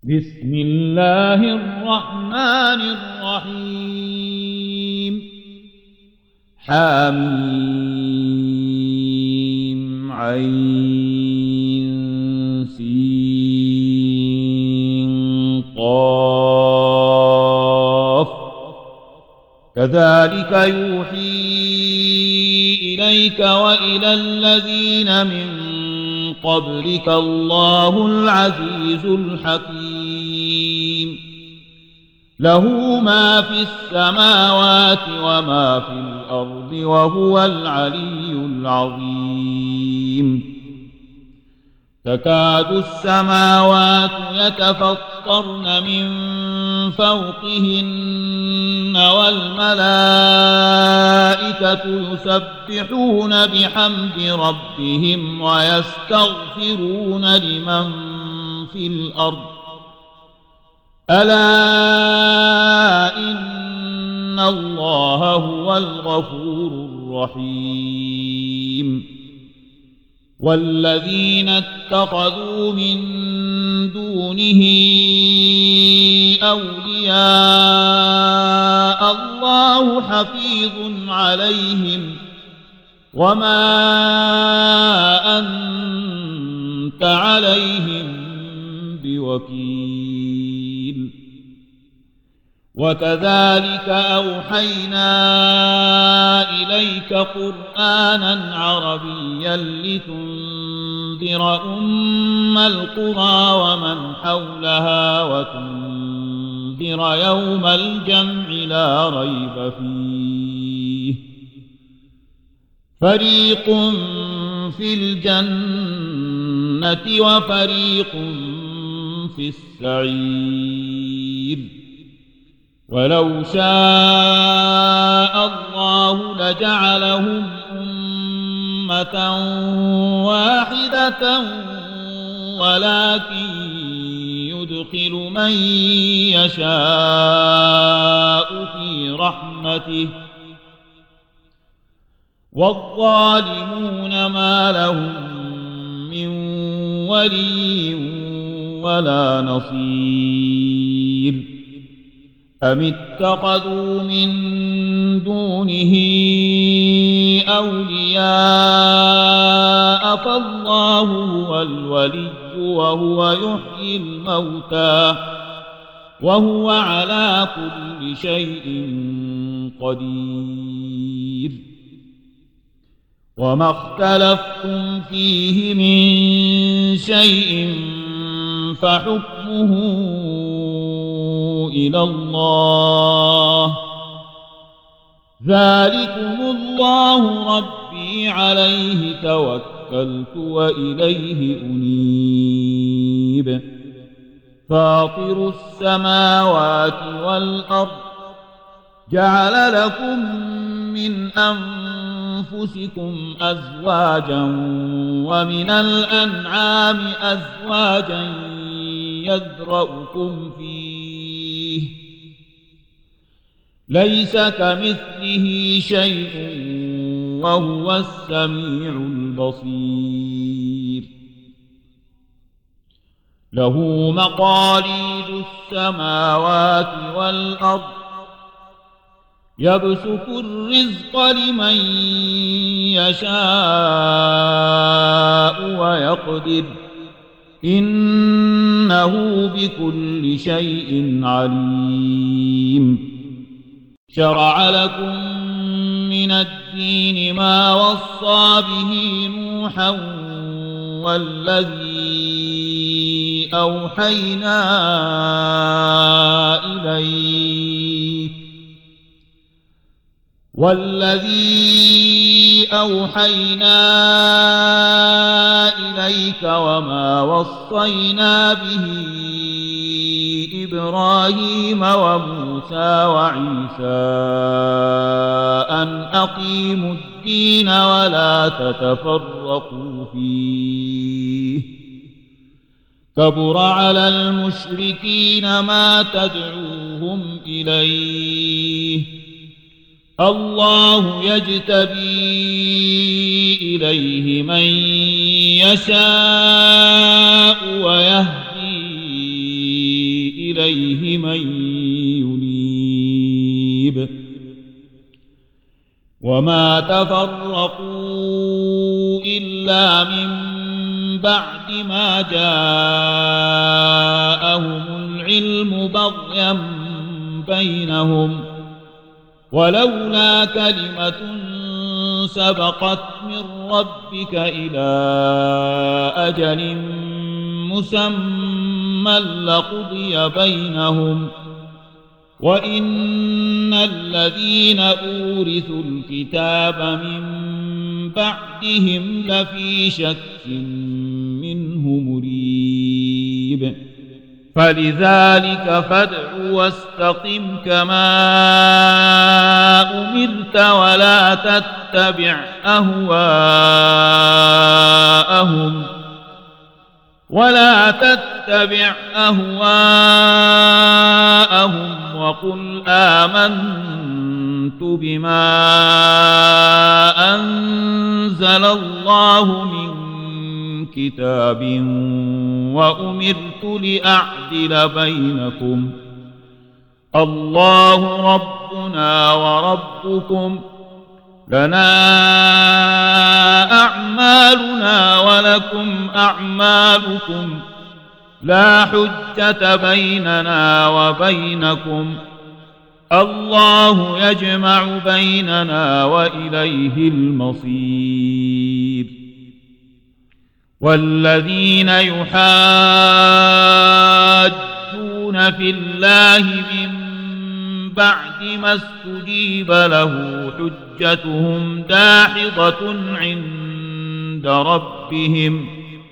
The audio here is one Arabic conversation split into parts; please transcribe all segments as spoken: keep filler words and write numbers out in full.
بسم الله الرحمن الرحيم حميم عين سين قاف كذلك يوحي إليك وإلى الذين من قبلك الله العزيز الحكيم له ما في السماوات وما في الأرض وهو العلي العظيم تكاد السماوات يتفطرن من فوقهن والملائكة يسبحون بحمد ربهم ويستغفرون لمن في الأرض ألا إن الله هو الغفور الرحيم والذين اتخذوا من دونه أولياء الله حفيظ عليهم وما أنت عليهم بوكيل وكذلك أوحينا إليك قرآنا عربيا لتنذر أم القرى ومن حولها وتنذر يوم الجمع لا ريب فيه فريق في الجنة وفريق في السعير ولو شاء الله لجعلهم أمة واحدة ولكن يدخل من يشاء في رحمته والظالمون ما لهم من ولي ولا نصير أم اتخذوا من دونه أولياء فالله هو الولي وهو يحيي الموتى وهو على كل شيء قدير وما اختلفتم فيه من شيء فحكمه إلى الله ذلكم الله ربي عليه توكلت وإليه أنيب فاطر السماوات والأرض جعل لكم من أنفسكم أزواجا ومن الأنعام أزواجا يذرأكم فيه ليس كمثله شيء وهو السميع البصير له مقاليد السماوات والأرض يبسط الرزق لمن يشاء ويقدر إنه بكل شيء عليم شرع لكم من الدين ما وصى به نوحا والذي أوحينا إليك والذي أوحينا إليك وما وصينا به إبراهيم وموسى وعيسى أن أقيموا الدين ولا تتفرقوا فيه كبر على المشركين ما تدعوهم إليه الله يجتبي إليه من يشاء ويهدي إليه من ينيب وما تفرقوا إلا من بعد ما جاءهم العلم بغيا بينهم ولولا كلمة سبقت من ربك إلى أجل مسمى لقضي بينهم وإن الذين أورثوا الكتاب من بعدهم لفي شك منه مريب فلذلك فادع واستقم كما أمرت ولا تتبع أهواءهم ولا تتبع أهواءهم وقل آمنت بما أنزل الله من كتاب وأمرت لأعدل بينكم الله ربنا وربكم لنا أعمالنا ولكم أعمالكم لا حجة بيننا وبينكم الله يجمع بيننا وإليه المصير والذين يحاجون في الله من بعد ما استجيب له حجتهم داحضة عند ربهم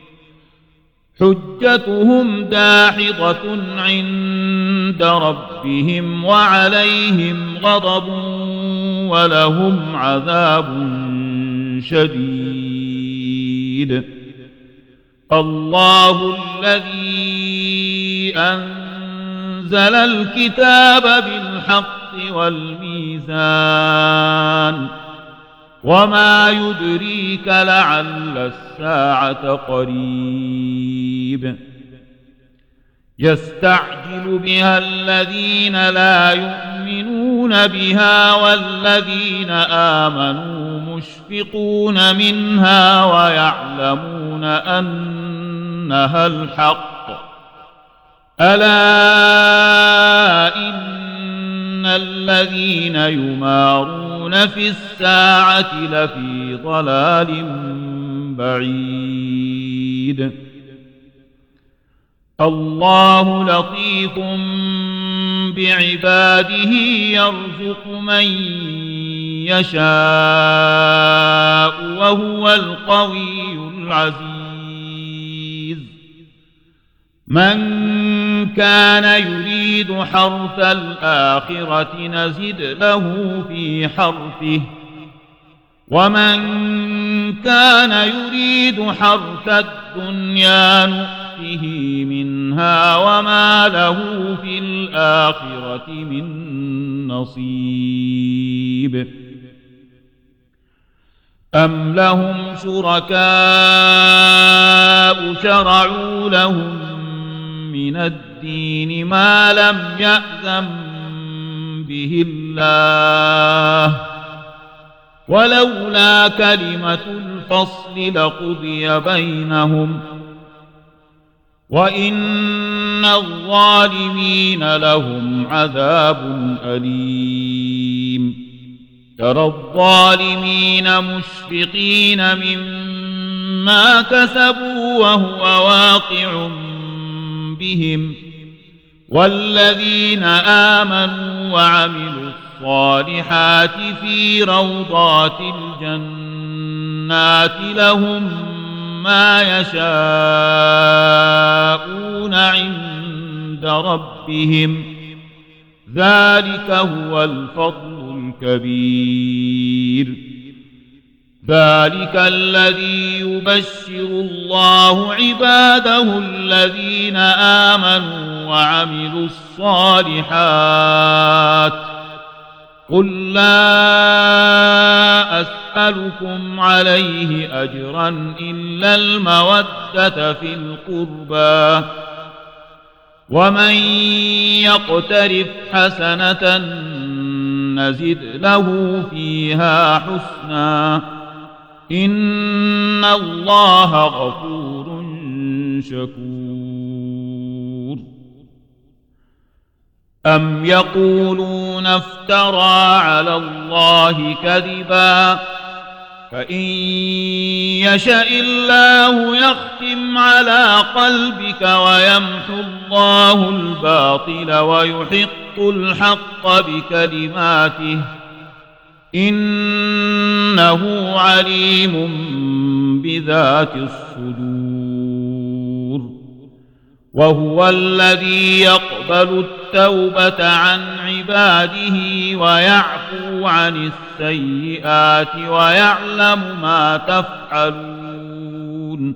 حجتهم داحضة عند ربهم وعليهم غضب ولهم عذاب شديد الله الذي أنزل الكتاب بالحق والميزان وما يدريك لعل الساعة قريب يستعجل بها الذين لا يؤمنون بها والذين آمنوا مشفقون منها ويعلمون أنها الحق ألا إن الذين يمارون في الساعة لفي ضلال بعيد الله لطيف بعباده يرزق من يشاء وهو القوي العزيز من كان يريد حرث الآخرة نزد له في حرثه ومن كان يريد حرث الدنيا نؤته منها وما له في الآخرة من نصيب أم لهم شركاء شرعوا لهم من الدين ما لم يأذن به الله ولولا كلمة الفصل لقضي بينهم وإن الظالمين لهم عذاب أليم ترى الظالمين مشفقين مما كسبوا وهو واقع بهم والذين آمنوا وعملوا الصالحات في روضات الجنات لهم ما يشاءون عند ربهم ذلك هو الفضل الكبير ذلك الذي يبشر الله عباده الذين آمنوا وعملوا الصالحات قل لا أسألكم عليه أجرا إلا المودة في القربى ومن يقترف حسنة نزد له فيها حسنا إن الله غفور شكور. أم يقولون افترى على الله كذبا فإن يشأ الله يختم على قلبك ويمحو الله الباطل ويحق الحق بكلماته إنه عليم بذات الصدور. وهو الذي يقبل التوبة عن عباده ويعفو عن السيئات ويعلم ما تفعلون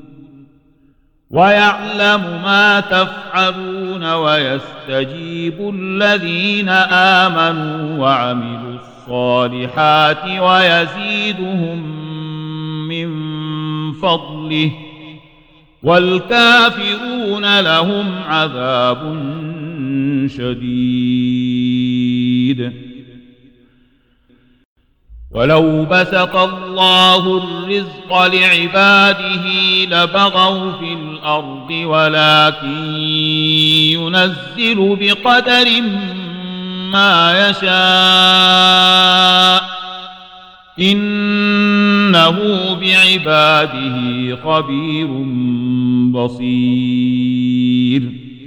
ويعلم ما تفعلون ويستجيب الذين آمنوا وعملوا الصالحات ويزيدهم من فضله والكافرون لهم عذاب شديد. ولو بسط الله الرزق لعباده لبغوا في الأرض ولكن ينزل بقدر ما يشاء إنه بعباده خبير بصير.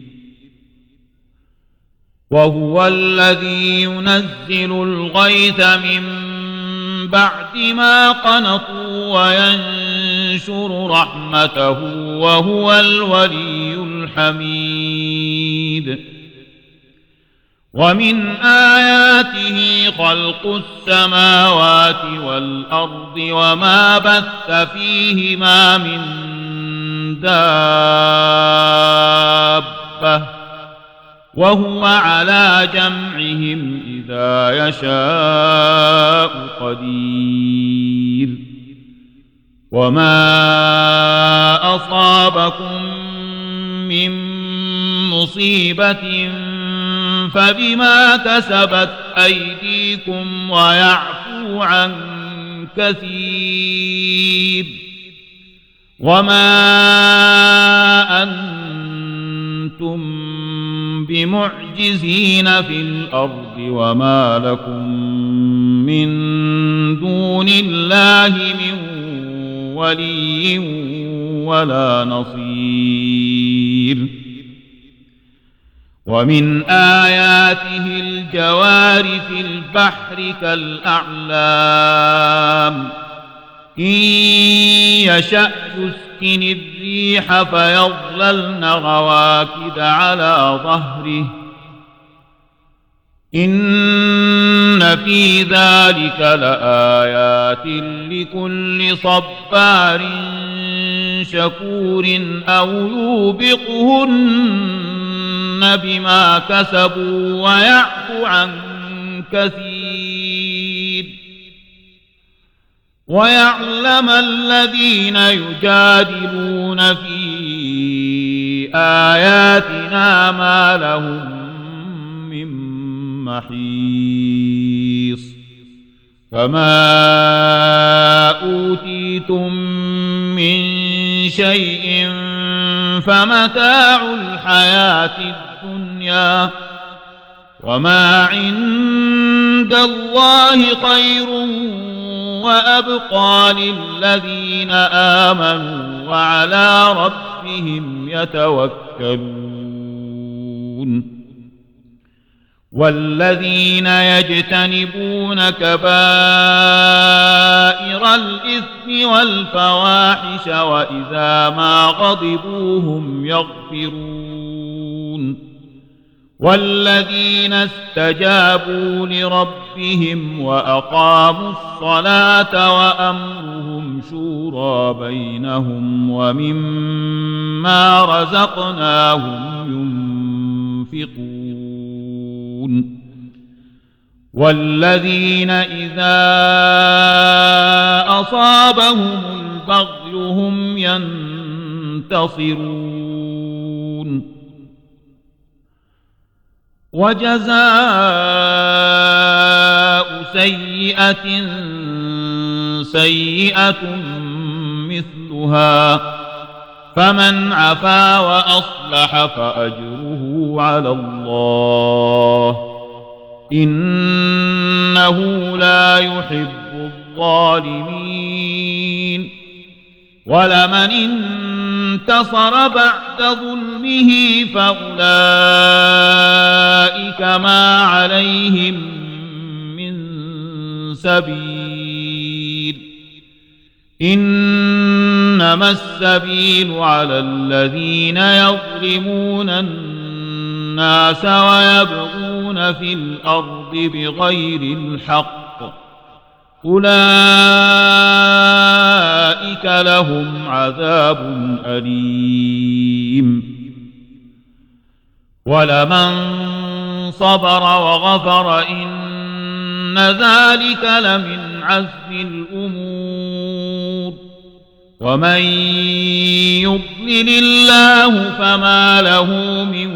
وهو الذي ينزل الغيث من بعد ما قنطوا وينشر رحمته وهو الولي الحميد. ومن آياته خلق السماوات والأرض وما بث فيهما من دابة وهو على جمعهم إذا يشاء قدير. وما أصابكم من مصيبة فبما كسبت أيديكم ويعفو عن كثير. وما أنتم بمعجزين في الأرض وما لكم من دون الله من ولي ولا نصير. ومن آياته الجوار في البحر كالأعلام إن يشأ يسكن الريح فيظللن رواكد على ظهره إن في ذلك لآيات لكل صبار شكور أو يوبقهن بما كسبوا ويعفو عن كثير. ويعلم الذين يجادلون في آياتنا ما لهم من محيص. فما أوتيتم من شيء فمتاع الحياة الدنيا وما عند الله خير وأبقى للذين آمنوا وعلى ربهم يتوكلون. والذين يجتنبون كبائر الإثم والفواحش وإذا ما غضبوا هم يغفرون. والذين استجابوا لربهم وأقاموا الصلاة وأمرهم شورى بينهم ومما رزقناهم ينفقون. والذين إذا أصابهم البغي هم ينتصرون. وجزاء سيئة سيئة مثلها فمن عفا وأصلح فأجره على الله إنه لا يحب الظالمين ولمن انتصر بعد ظلمه فأولئك ما عليهم من سبيل إنما السبيل على الذين يظلمون الناس ويبغون في الأرض بغير الحق أولئك لهم عذاب أليم ولمن صبر وغفر إن ذلك لمن عزم الأمور ومن يضلل الله فما له من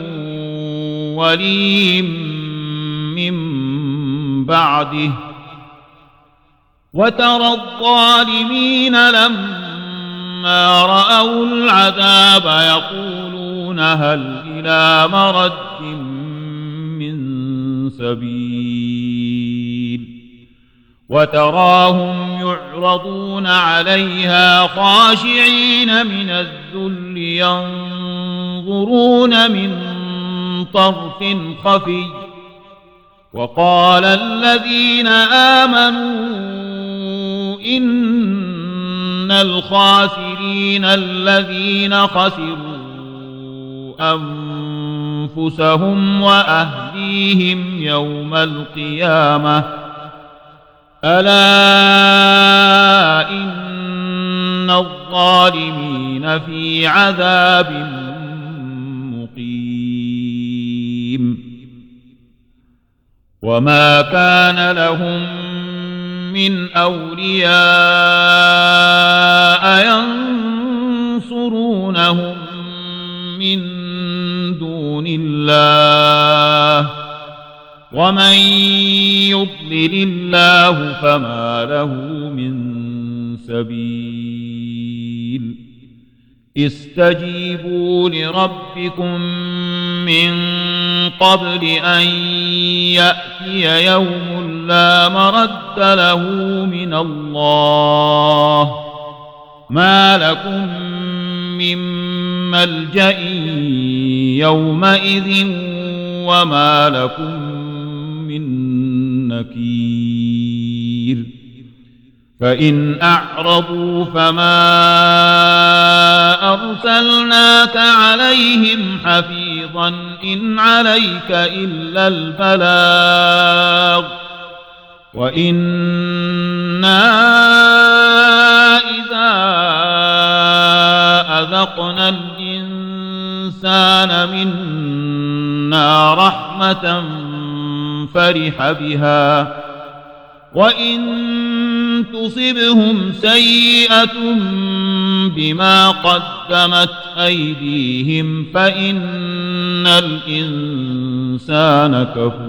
ولي من بعده وترى الظالمين لما رأوا العذاب يقولون هل إلى مرد من سبيل وتراهم يعرضون عليها خاشعين من الذل ينظرون من طرف خفي وقال الذين آمنوا إن الخاسرين الذين خسروا أنفسهم وأهليهم يوم القيامة ألا إن الظالمين في عذاب مقيم وما كان لهم من أولياء ينصرونهم من دون الله ومن يضلل الله فما له من سبيل استجيبوا لربكم من قبل أن يأتي يوم لا مرد له من الله ما لكم من ملجأ يومئذ وما لكم من نكير فإن أعرضوا فما أرسلناك عليهم حفيظا إن عليك إلا البلاغ وإنا إذا أذقنا الإنسان منا رحمة فرح بها وإن تصبهم سيئة بما قدمت أيديهم فإن الإنسان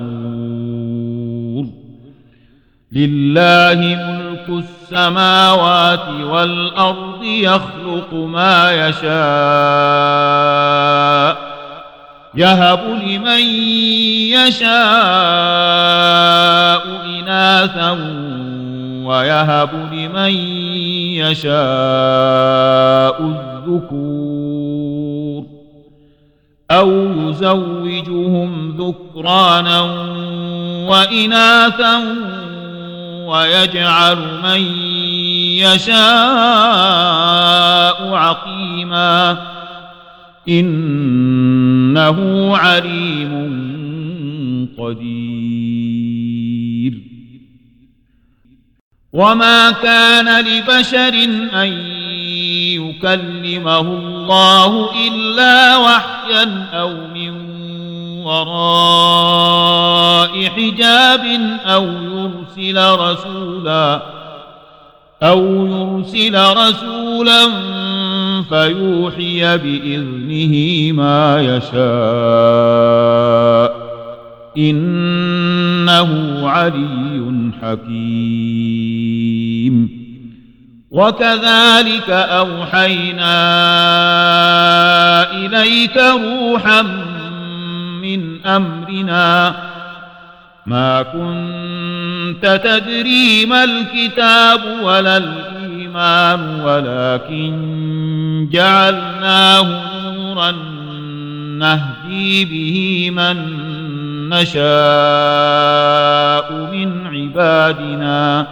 كفور لله ملك السماوات والأرض يخلق ما يشاء يهب لمن يشاء إناثا ويهب لمن يشاء الذكور أو يزوجهم ذكرانا وإناثا ويجعل من يشاء عقيما إنه عليم قدير وما كان لبشر أن يكلمه الله إلا وحيا أو من وراء حجاب أو يرسل رسولا أو يرسل رسولا فيوحي بإذنه ما يشاء إنه علي حكيم. وكذلك أوحينا إليك روحا من أمرنا ما كنت تدري ما الكتاب ولا الإيمان ولكن جعلناه نورا نهدي به من نشاء من عبادنا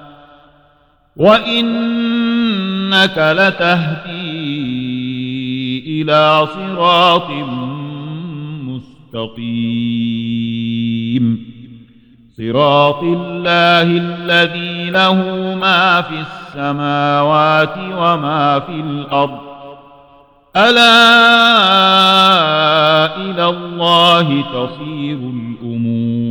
وإنك لتهدي إلى صراط مستقيم صراط الله الذي له ما في السماوات وما في الأرض ألا إلى الله تصير الأمور